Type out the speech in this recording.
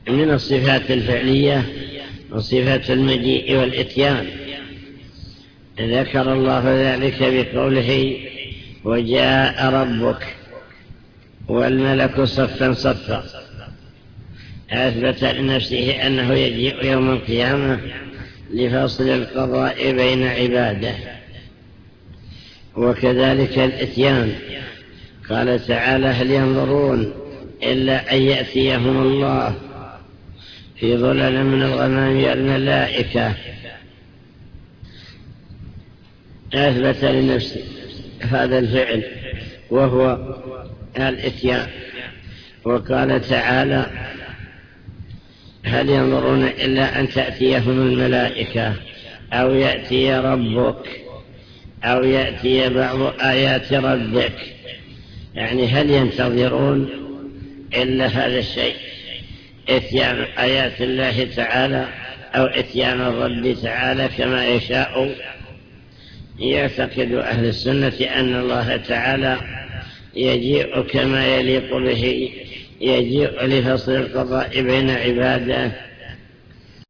من الصفات الفعلية وصفات المجيء والإتيان. ذكر الله ذلك بقوله وجاء ربك والملك صفا صفا، أثبت لنفسه أنه يجيء يوم القيامة لفصل القضاء بين عباده. وكذلك الإتيان، قال تعالى هل ينظرون إلا أن يأتيهم الله في ظلل من الغمام والملائكة. أثبت لنفسه هذا الفعل وهو الإتيان. وقال تعالى هل ينظرون إلا أن تأتيهم الملائكة أو يأتي ربك أو يأتي بعض آيات ربك، يعني هل ينتظرون إلا هذا الشيء، إتيان آيات الله تعالى أو إتيان الرب تعالى كما يشاء. يعتقد أهل السنة أن الله تعالى يجيء كما يليق به، يجيء لفصل القضاء بين عباده